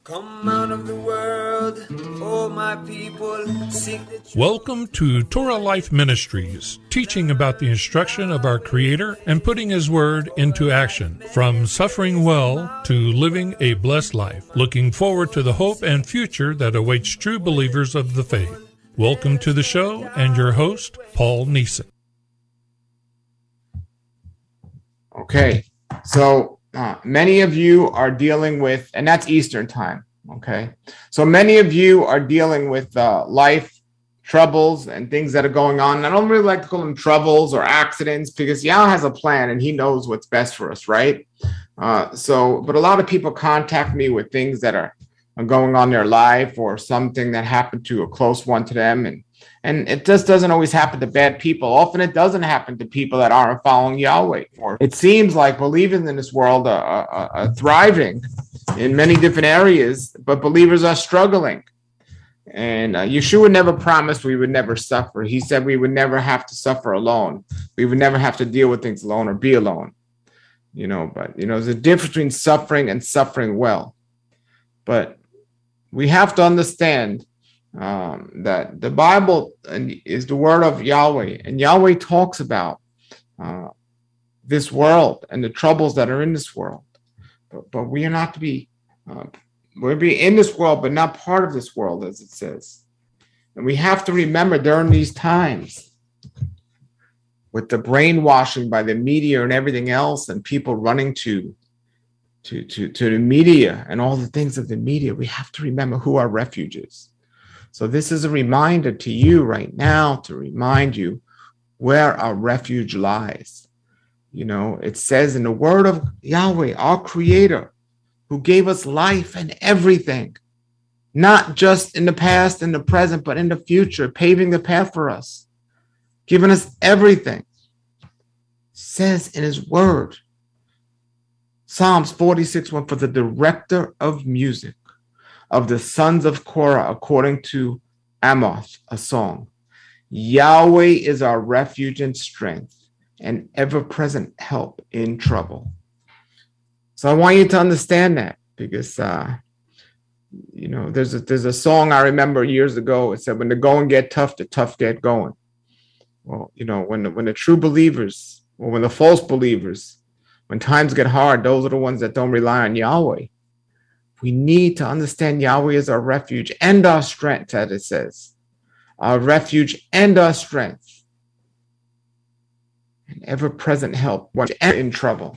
Come out of the world, oh my people, seek the truth. Welcome to Torah Life Ministries, teaching about the instruction of our Creator and putting His Word into action, from suffering well to living a blessed life, looking forward to the hope and future that awaits true believers of the faith. Welcome to the show and your host, Paul Neeson. Okay, so many of you are dealing with, and that's Eastern time, okay? So many of you are dealing with life troubles and things that are going on. And I don't really like to call them troubles or accidents because Yah has a plan and He knows what's best for us, right? But a lot of people contact me with things that are going on in their life or something that happened to a close one to them. And it just doesn't always happen to bad people. Often it doesn't happen to people that aren't following Yahweh. It seems like believers in this world are thriving in many different areas, but believers are struggling. And Yeshua never promised we would never suffer. He said we would never have to suffer alone. We would never have to deal with things alone or be alone. But there's a difference between suffering and suffering well. But we have to understand that the Bible is the word of Yahweh, and Yahweh talks about this world and the troubles that are in this world. But we are not to be, we're be in this world, but not part of this world, as it says. And we have to remember during these times, with the brainwashing by the media and everything else, and people running to the media and all the things of the media, we have to remember who our refuge is. So this is a reminder to you right now to remind you where our refuge lies. It says in the word of Yahweh, our Creator, who gave us life and everything, not just in the past and the present, but in the future, paving the path for us, giving us everything. It says in His word, Psalms 46:1, for the director of music of the sons of Korah, according to Amoth, a song. Yahweh is our refuge and strength, and ever-present help in trouble. So I want you to understand that, because there's a song I remember years ago. It said, when the going get tough, the tough get going. Well, when the true believers, or when the false believers, when times get hard, those are the ones that don't rely on Yahweh. We need to understand Yahweh is our refuge and our strength, as it says. Our refuge and our strength. And ever-present help when we're in trouble.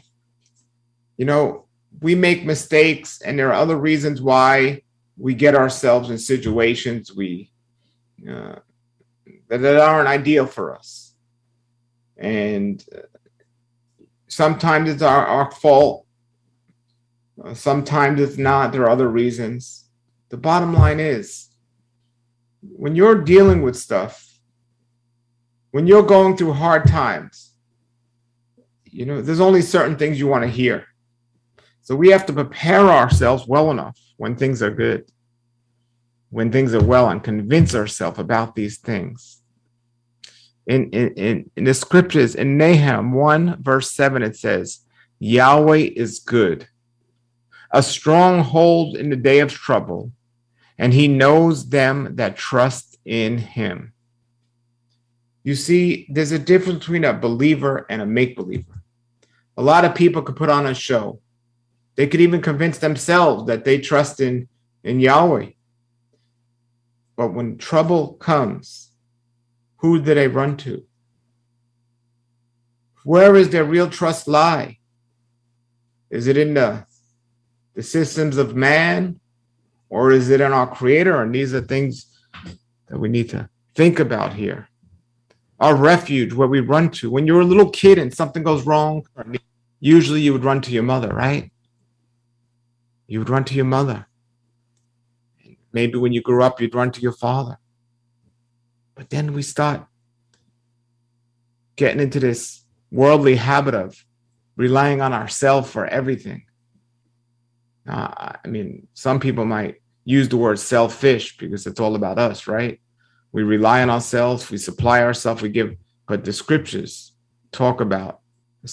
We make mistakes, and there are other reasons why we get ourselves in situations that aren't ideal for us. And sometimes it's our fault. Sometimes it's not. There are other reasons. The bottom line is, when you're dealing with stuff, when you're going through hard times, there's only certain things you want to hear. So we have to prepare ourselves well enough when things are good, when things are well, and convince ourselves about these things. In the scriptures, in Nahum 1 verse 7, it says, Yahweh is good, a stronghold in the day of trouble, and He knows them that trust in Him. You see, there's a difference between a believer and a make-believer. A lot of people could put on a show. They could even convince themselves that they trust in Yahweh. But when trouble comes, who do they run to? Where is their real trust lie? Is it in the systems of man, or is it in our Creator? And these are things that we need to think about here. Our refuge, where we run to. When you're a little kid and something goes wrong, usually you would run to your mother, right? You would run to your mother. Maybe when you grew up, you'd run to your father. But then we start getting into this worldly habit of relying on ourselves for everything. Some people might use the word selfish because it's all about us, right? We rely on ourselves, we supply ourselves, but the scriptures talk about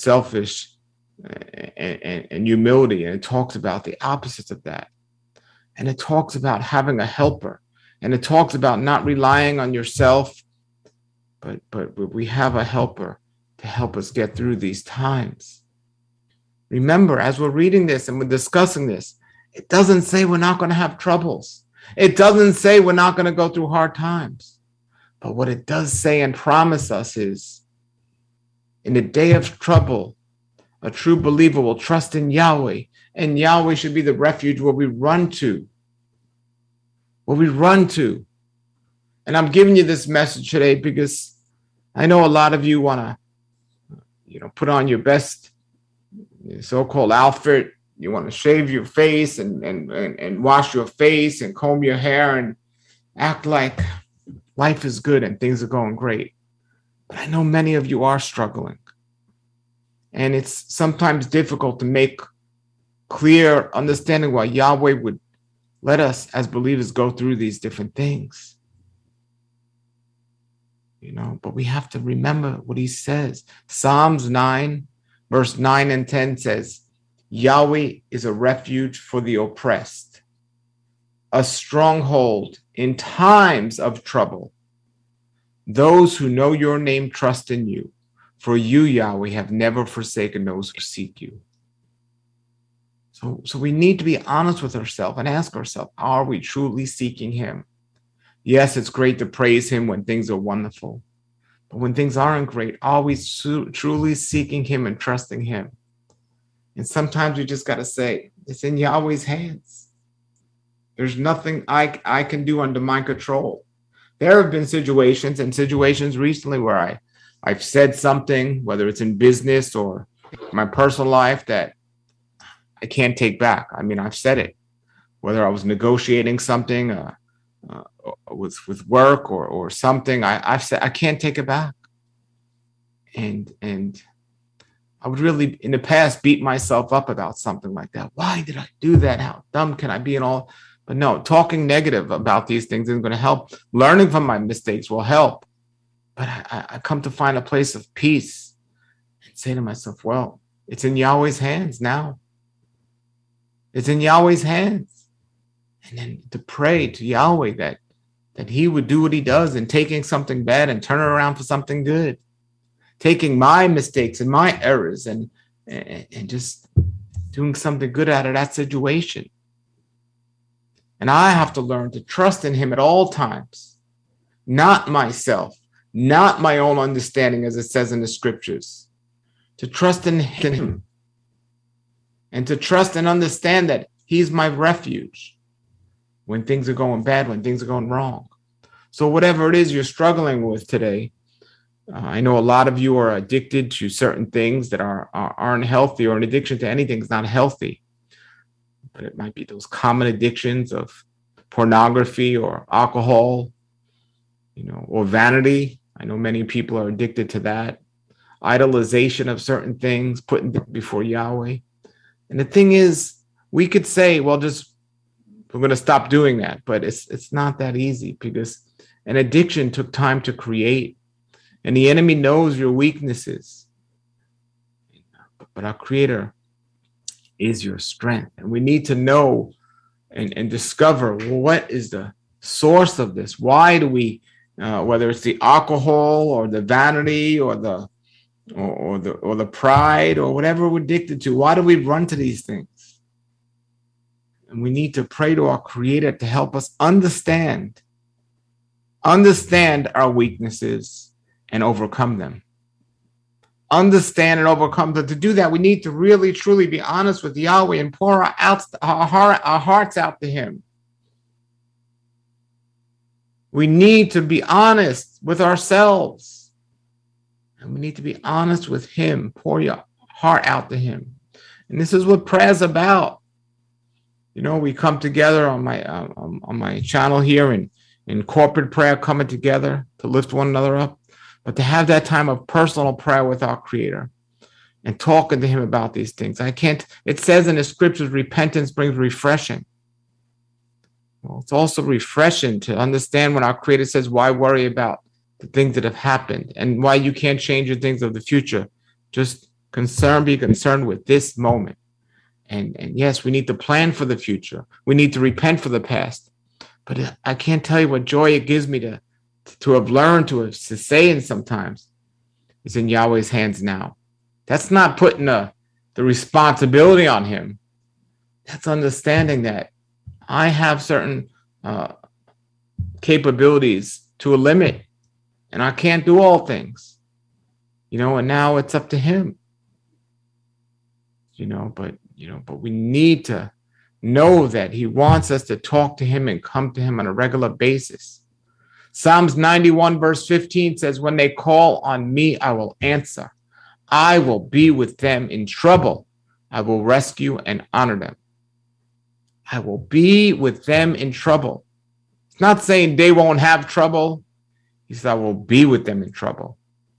selfish and humility, and it talks about the opposites of that. And it talks about having a helper. And it talks about not relying on yourself, but we have a helper to help us get through these times. Remember, as we're reading this and we're discussing this, it doesn't say we're not going to have troubles. It doesn't say we're not going to go through hard times. But what it does say and promise us is, in the day of trouble, a true believer will trust in Yahweh, and Yahweh should be the refuge where we run to. Where we run to. And I'm giving you this message today because I know a lot of you want to, put on your best so-called outfit. You want to shave your face and wash your face and comb your hair and act like life is good and things are going great. But I know many of you are struggling. And it's sometimes difficult to make clear understanding why Yahweh would let us as believers go through these different things. But we have to remember what he says. Psalms 9, verse 9 and 10 says, Yahweh is a refuge for the oppressed, a stronghold in times of trouble. Those who know your name trust in you, for you, Yahweh, have never forsaken those who seek you. So we need to be honest with ourselves and ask ourselves, are we truly seeking him? Yes, it's great to praise him when things are wonderful. But when things aren't great, are we truly seeking him and trusting him? And sometimes we just got to say, it's in Yahweh's hands. There's nothing I can do under my control. There have been situations recently where I've said something, whether it's in business or my personal life, that I can't take back. I mean, I've said it, whether I was negotiating something with work or something, I've said I can't take it back. And I would really, in the past, beat myself up about something like that. Why did I do that? How dumb can I be and all? But no, talking negative about these things isn't going to help. Learning from my mistakes will help. But I come to find a place of peace and say to myself, well, it's in Yahweh's hands now. It's in Yahweh's hands. And then to pray to Yahweh that he would do what he does in taking something bad and turn it around for something good. Taking my mistakes and my errors and just doing something good out of that situation. And I have to learn to trust in him at all times, not myself, not my own understanding, as it says in the scriptures, to trust in him and to trust and understand that he's my refuge when things are going bad, when things are going wrong. So whatever it is you're struggling with today, I know a lot of you are addicted to certain things that aren't healthy, or an addiction to anything is not healthy. But it might be those common addictions of pornography or alcohol, or vanity. I know many people are addicted to that. Idolization of certain things, putting before Yahweh. And the thing is, we could say, well, we're going to stop doing that. But it's not that easy, because an addiction took time to create. And the enemy knows your weaknesses. But our Creator is your strength. And we need to know and discover, what is the source of this? Why do we, whether it's the alcohol or the vanity or the pride or whatever we're addicted to, why do we run to these things? And we need to pray to our Creator to help us understand our weaknesses and overcome them. Understand and overcome them. To do that, we need to really, truly be honest with Yahweh and pour our hearts out to him. We need to be honest with ourselves. And we need to be honest with him. Pour your heart out to him. And this is what prayer is about. We come together on my channel here in corporate prayer, coming together to lift one another up. But to have that time of personal prayer with our Creator and talking to him about these things. It says in the scriptures, repentance brings refreshing. Well, it's also refreshing to understand when our Creator says, why worry about the things that have happened and why you can't change the things of the future. Just be concerned with this moment. And yes, we need to plan for the future. We need to repent for the past. But I can't tell you what joy it gives me to have learned to say it sometimes. It's in Yahweh's hands now. That's not putting the responsibility on him. That's understanding that I have certain capabilities to a limit, and I can't do all things. And now it's up to him. But we need to know that he wants us to talk to him and come to him on a regular basis. Psalms 91 verse 15 says, when they call on me, I will answer. I will be with them in trouble. I will rescue and honor them. I will be with them in trouble. It's not saying they won't have trouble. He says, I will be with them in trouble.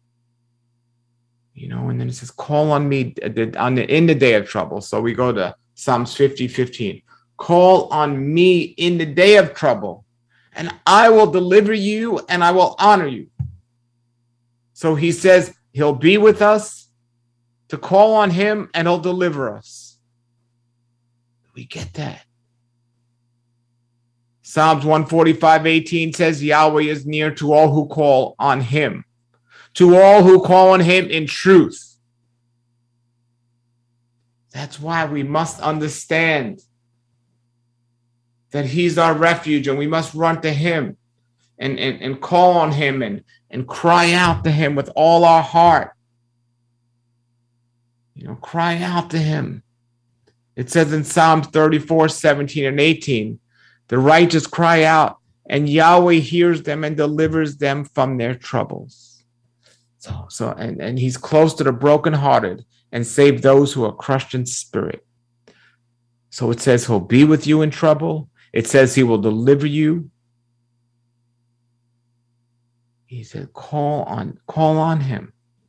And then it says, call on me in the day of trouble. So we go to Psalms 50:15. Call on me in the day of trouble, and I will deliver you and I will honor you. So he says he'll be with us, to call on him, and he'll deliver us. We get that. Psalms 145:18 says Yahweh is near to all who call on him, to all who call on him in truth. That's why we must understand that he's our refuge, and we must run to him and call on him and cry out to him with all our heart. Cry out to him. It says in Psalms 34:17 and 18, the righteous cry out, and Yahweh hears them and delivers them from their troubles. And he's close to the brokenhearted and save those who are crushed in spirit. So it says he'll be with you in trouble. It says he will deliver you. He said, call on him.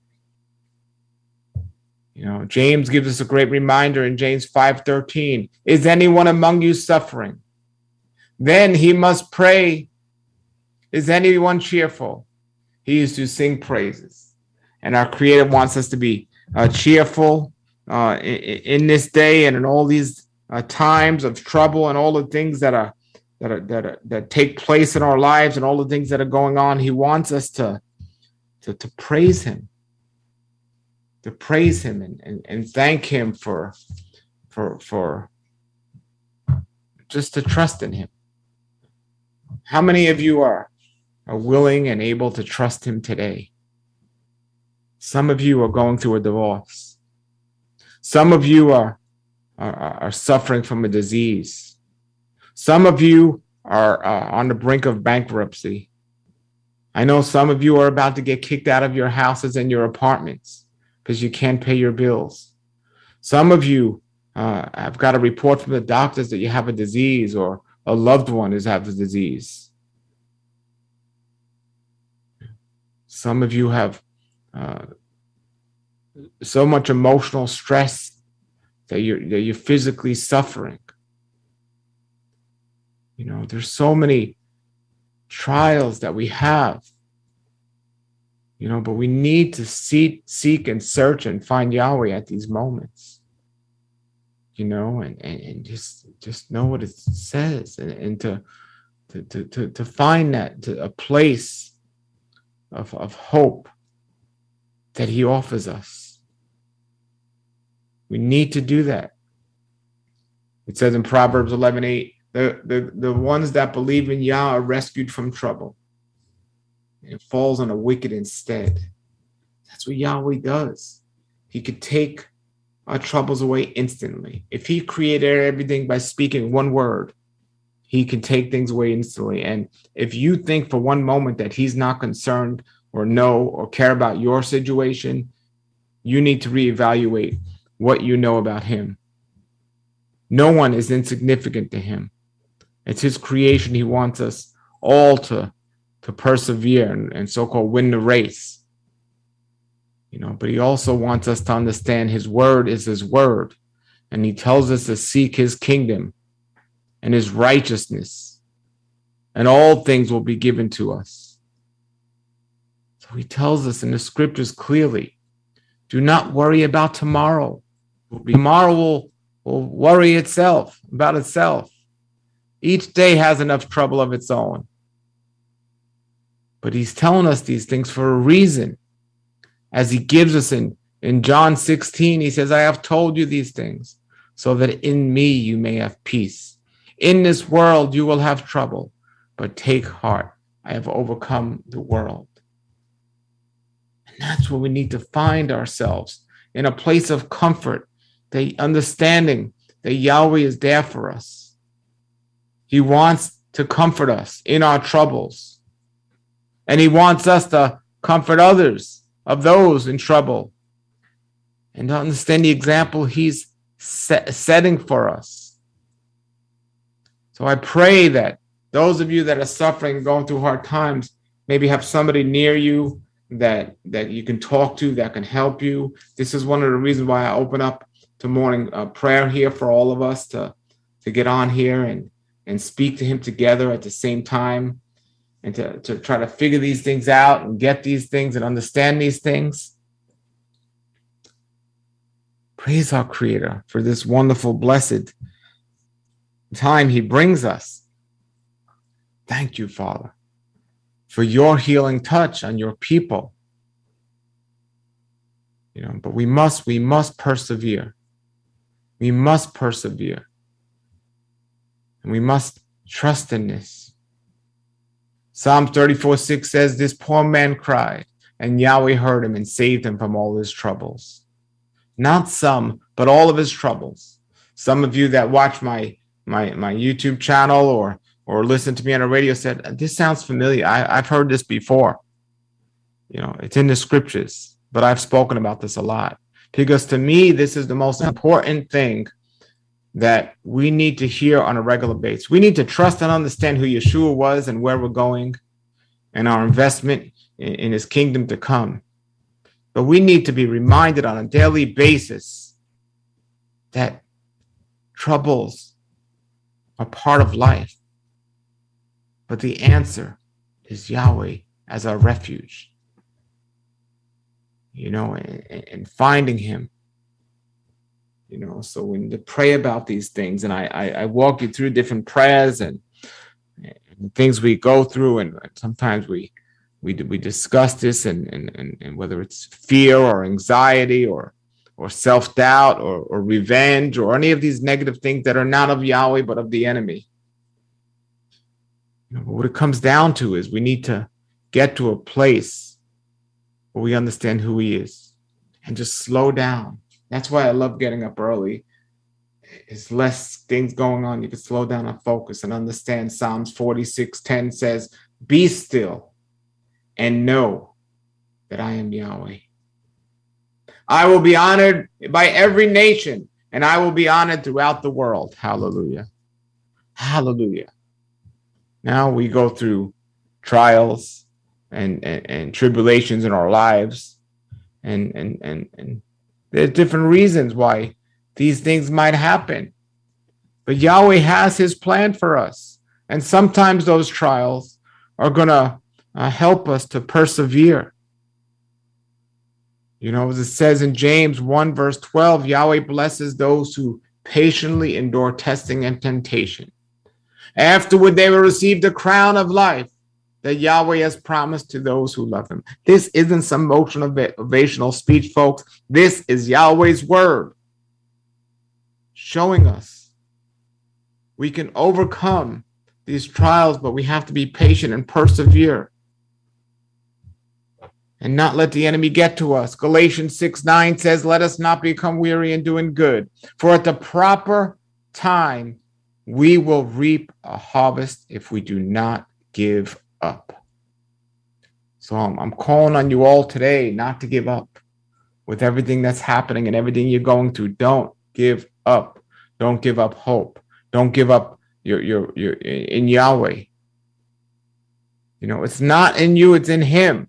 James gives us a great reminder in James 5:13. Is anyone among you suffering? Then he must pray. Is anyone cheerful? He is to sing praises. And our Creator wants us to be cheerful in this day and in all these times of trouble and all the things that take place in our lives and all the things that are going on. He wants us to praise him, and thank him for just to trust in him. How many of you are willing and able to trust him today? Some of you are going through a divorce. Some of you are suffering from a disease. Some of you are on the brink of bankruptcy. I know some of you are about to get kicked out of your houses and your apartments because you can't pay your bills. Some of you have got a report from the doctors that you have a disease, or a loved one has had the disease. Some of you have so much emotional stress that you're physically suffering. There's so many trials that we have, but we need to seek and search and find Yahweh at these moments, and just know what it says, and to find that a place of hope that he offers us. We need to do that. It says in Proverbs 11:8, the ones that believe in Yah are rescued from trouble. It falls on the wicked instead. That's what Yahweh does. He could take our troubles away instantly. If he created everything by speaking one word, he can take things away instantly. And if you think for one moment that he's not concerned or know or care about your situation, you need to reevaluate what you know about him. No one is insignificant to him. It's his creation. He wants us all to persevere and so-called win the race. But he also wants us to understand his word is his word. And he tells us to seek his kingdom and his righteousness, and all things will be given to us. So he tells us in the scriptures clearly, do not worry about tomorrow. Tomorrow will worry itself about itself. Each day has enough trouble of its own. But he's telling us these things for a reason. As he gives us in John 16, he says, I have told you these things so that in me you may have peace. In this world you will have trouble, but take heart. I have overcome the world. And that's where we need to find ourselves, in a place of comfort, the understanding that Yahweh is there for us. He wants to comfort us in our troubles. And he wants us to comfort others of those in trouble. And to understand the example he's setting for us. So I pray that those of you that are suffering, going through hard times, maybe have somebody near you that you can talk to, that can help you. This is one of the reasons why I open up to morning prayer here for all of us to get on here and speak to him together at the same time, and to try to figure these things out and get these things and understand these things. Praise our Creator for this wonderful, blessed time he brings us. Thank you, Father, for your healing touch on your people. But we must persevere. We must persevere. And we must trust in this. Psalm 34:6 says, this poor man cried, and Yahweh heard him and saved him from all his troubles. Not some, but all of his troubles. Some of you that watch my YouTube channel or listen to me on the radio said, this sounds familiar. I've heard this before. It's in the scriptures, but I've spoken about this a lot. Because to me, this is the most important thing that we need to hear on a regular basis. We need to trust and understand who Yeshua was and where we're going and our investment in his kingdom to come. But we need to be reminded on a daily basis that troubles are part of life. But the answer is Yahweh as our refuge. And finding him. So when you pray about these things, and I walk you through different prayers and things we go through, and sometimes we discuss this, and whether it's fear or anxiety or self-doubt or revenge or any of these negative things that are not of Yahweh but of the enemy. What it comes down to is we need to get to a place where we understand who he is and just slow down. That's why I love getting up early. There's less things going on. You can slow down and focus and understand. Psalms 46:10 says, be still and know that I am Yahweh. I will be honored by every nation, and I will be honored throughout the world. Hallelujah. Hallelujah. Now we go through trials and tribulations in our lives, and there's different reasons why these things might happen. But Yahweh has his plan for us. And sometimes those trials are going to help us to persevere. As it says in James 1:12, Yahweh blesses those who patiently endure testing and temptation. Afterward, they will receive the crown of life that Yahweh has promised to those who love him. This isn't some motivational speech, folks. This is Yahweh's word showing us we can overcome these trials, but we have to be patient and persevere and not let the enemy get to us. Galatians 6:9 says, let us not become weary in doing good, for at the proper time we will reap a harvest if we do not give up. So I'm calling on you all today not to give up with everything that's happening and everything you're going through. Don't give up. Don't give up hope. Don't give up your in Yahweh. It's not in you, it's in him.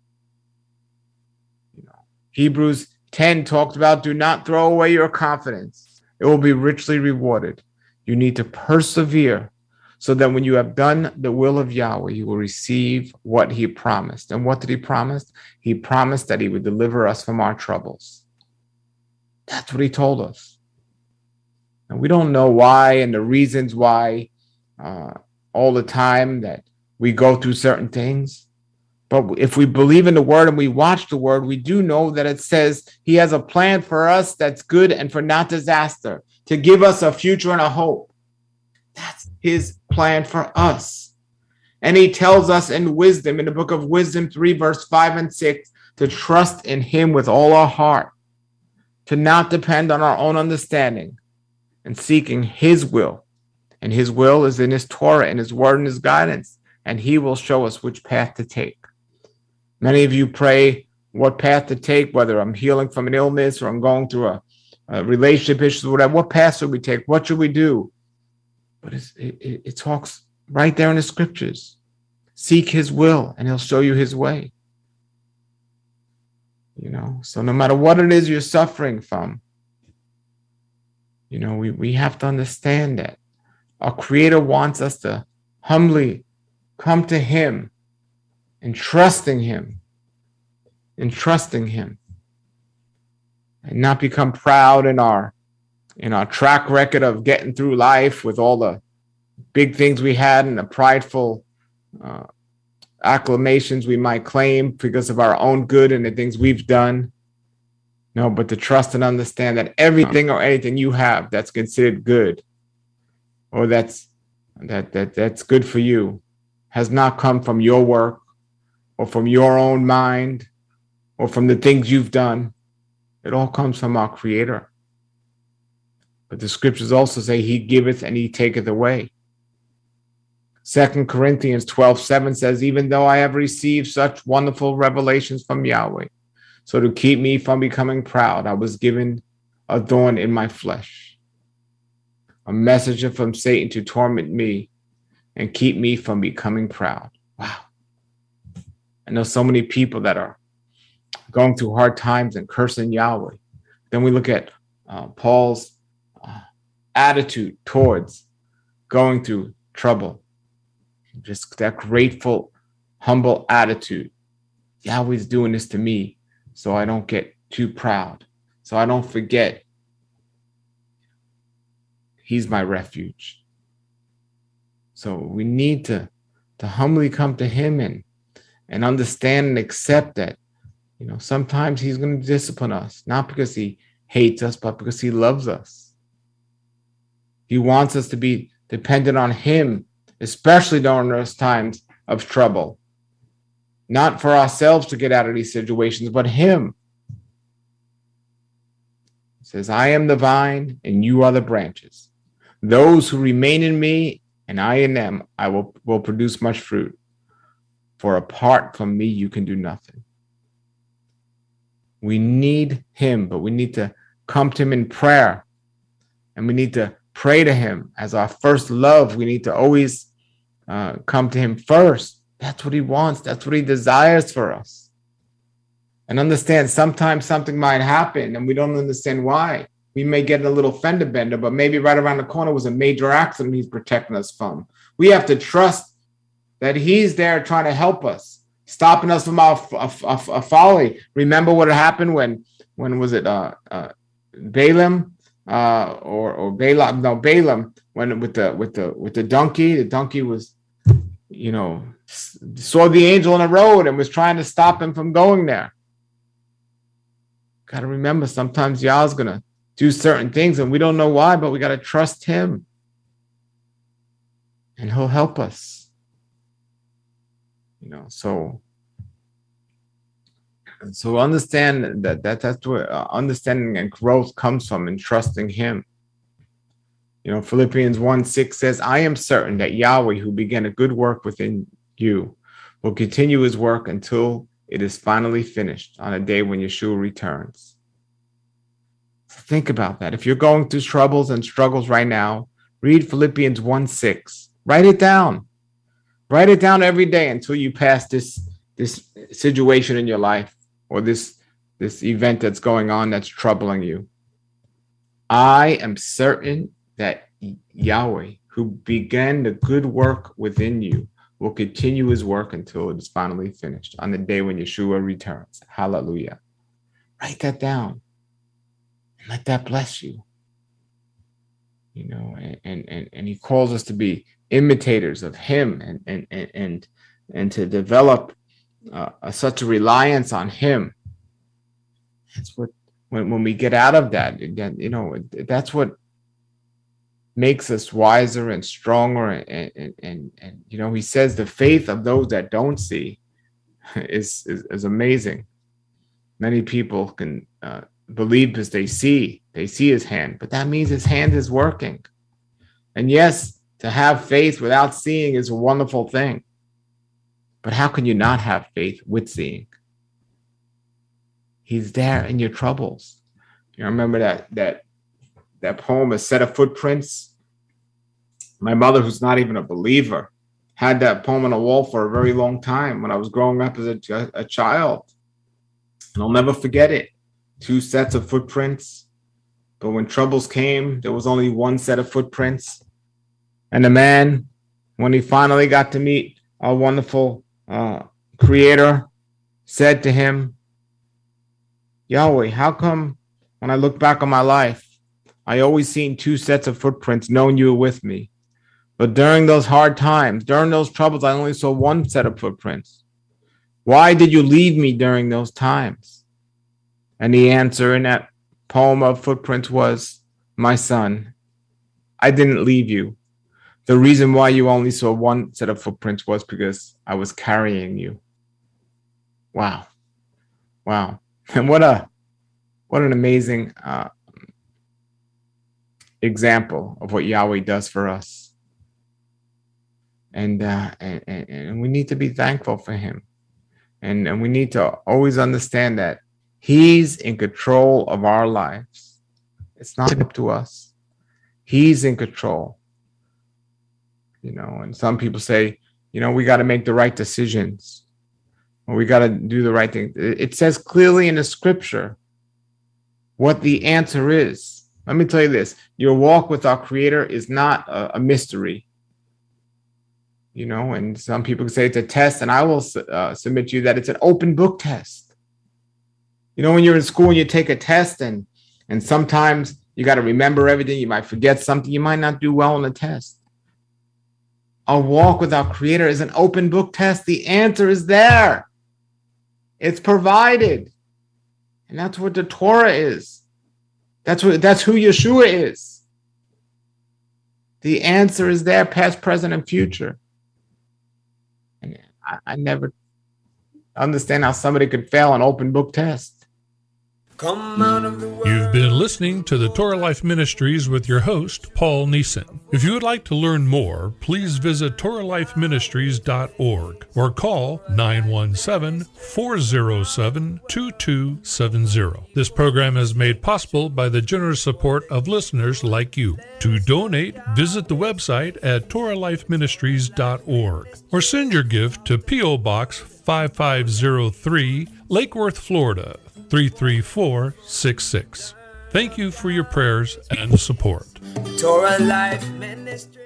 Hebrews 10 talks about do not throw away your confidence. It will be richly rewarded. You need to persevere so that when you have done the will of Yahweh, you will receive what he promised. And what did he promise? He promised that he would deliver us from our troubles. That's what he told us. And we don't know why and the reasons why all the time that we go through certain things. But if we believe in the word and we watch the word, we do know that it says he has a plan for us that's good and for not disaster, to give us a future and a hope. That's his plan for us. And he tells us in wisdom, in the book of Wisdom 3, verse 5 and 6, to trust in him with all our heart, to not depend on our own understanding, and seeking his will. And his will is in his Torah and his word and his guidance, and he will show us which path to take. Many of you pray what path to take, whether I'm healing from an illness or I'm going through a relationship issue, whatever. What path should we take? What should we do? But it talks right there in the scriptures. Seek his will and he'll show you his way. So no matter what it is you're suffering from, we have to understand that our Creator wants us to humbly come to him and trusting him, and not become proud in our track record of getting through life with all the big things we had and the prideful acclamations we might claim because of our own good and the things we've done. No, but to trust and understand that everything or anything you have that's considered good, or that's good for you, has not come from your work or from your own mind or from the things you've done. It all comes from our Creator. But the scriptures also say he giveth and he taketh away. 2 Corinthians 12:7 says, even though I have received such wonderful revelations from Yahweh, so to keep me from becoming proud, I was given a thorn in my flesh, a messenger from Satan to torment me and keep me from becoming proud. Wow. I know so many people that are going through hard times and cursing Yahweh. Then we look at Paul's attitude towards going through trouble. Just that grateful, humble attitude. Yahweh's doing this to me so I don't get too proud, so I don't forget he's my refuge. So we need to humbly come to him and understand and accept that, sometimes he's going to discipline us, not because he hates us, but because he loves us. He wants us to be dependent on him, especially during those times of trouble. Not for ourselves to get out of these situations, but him. It says, I am the vine and you are the branches. Those who remain in me and I in them, I will produce much fruit. For apart from me, you can do nothing. We need him, but we need to come to him in prayer. And we need to pray to him as our first love. We need to always come to him first. That's what he wants. That's what he desires for us. And understand, sometimes something might happen and we don't understand why. We may get a little fender bender, but maybe right around the corner was a major accident he's protecting us from. We have to trust that he's there trying to help us, stopping us from our folly. Remember what happened when was it Balaam or Balaam? No, Balaam. When with the donkey, the donkey was, saw the angel on the road and was trying to stop him from going there. Got to remember, sometimes Yah's gonna do certain things and we don't know why, but we got to trust him, and he'll help us. So understand that's where understanding and growth comes from, and trusting him. Philippians 1:6 says, I am certain that Yahweh, who began a good work within you, will continue his work until it is finally finished on a day when Yeshua returns. So think about that. If you're going through troubles and struggles right now, read Philippians 1:6. Write it down. Write it down every day until you pass this situation in your life, or this event that's going on that's troubling you. I am certain that Yahweh, who began the good work within you, will continue his work until it is finally finished on the day when Yeshua returns. Hallelujah. Write that down and let that bless you. and he calls us to be imitators of him and to develop such a reliance on him. That's what, when we get out of that, that's what makes us wiser and stronger. And he says the faith of those that don't see is amazing. Many people can believe because they see his hand, but that means his hand is working. And yes, to have faith without seeing is a wonderful thing. But how can you not have faith with seeing? He's there in your troubles. You remember that poem, A Set of Footprints? My mother, who's not even a believer, had that poem on a wall for a very long time when I was growing up as a child. And I'll never forget it. 2 sets of footprints. But when troubles came, there was only 1 set of footprints. And the man, when he finally got to meet our wonderful Creator, said to him, Yahweh, how come when I look back on my life, I always seen 2 sets of footprints knowing you were with me? But during those hard times, during those troubles, I only saw 1 set of footprints. Why did you leave me during those times? And the answer in that poem of footprints was, my son, I didn't leave you. The reason why you only saw 1 set of footprints was because I was carrying you. Wow. And what an amazing example of what Yahweh does for us. And we need to be thankful for him. And we need to always understand that he's in control of our lives. It's not up to us. He's in control. And some people say, we got to make the right decisions, or we got to do the right thing. It says clearly in the scripture what the answer is. Let me tell you this. Your walk with our Creator is not a mystery. And some people say it's a test, and I will submit to you that it's an open book test. When you're in school and you take a test, and sometimes you got to remember everything. You might forget something. You might not do well on the test. Our walk with our Creator is an open book test. The answer is there. It's provided. And that's what the Torah is. That's who Yeshua is. The answer is there, past, present, and future. And I never understand how somebody could fail an open book test. Come out of the world. You've been listening to the Torah Life Ministries with your host, Paul Neeson. If you would like to learn more, please visit TorahLifeMinistries.org or call 917-407-2270. This program is made possible by the generous support of listeners like you. To donate, visit the website at TorahLifeMinistries.org or send your gift to P.O. Box 5503, Lake Worth, Florida 33466. Thank you for your prayers and support. Torah Life Ministry.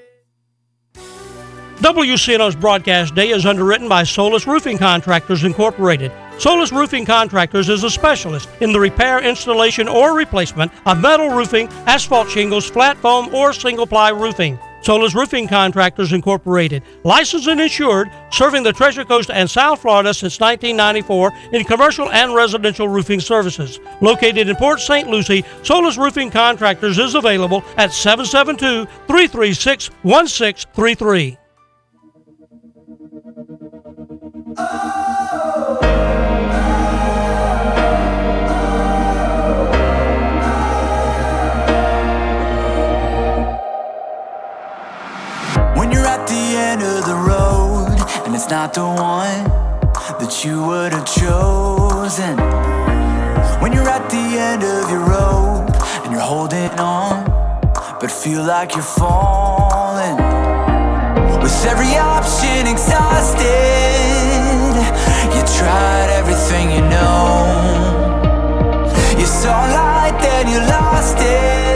WCNO's broadcast day is underwritten by Solus Roofing Contractors Incorporated. Solus Roofing Contractors is a specialist in the repair, installation, or replacement of metal roofing, asphalt shingles, flat foam, or single-ply roofing. Solus Roofing Contractors Incorporated, licensed and insured, serving the Treasure Coast and South Florida since 1994 in commercial and residential roofing services. Located in Port St. Lucie, Solus Roofing Contractors is available at 772-336-1633. End of the road, and it's not the one that you would have chosen. When you're at the end of your rope and you're holding on, but feel like you're falling, with every option exhausted, you tried everything you know. You saw light, then you lost it.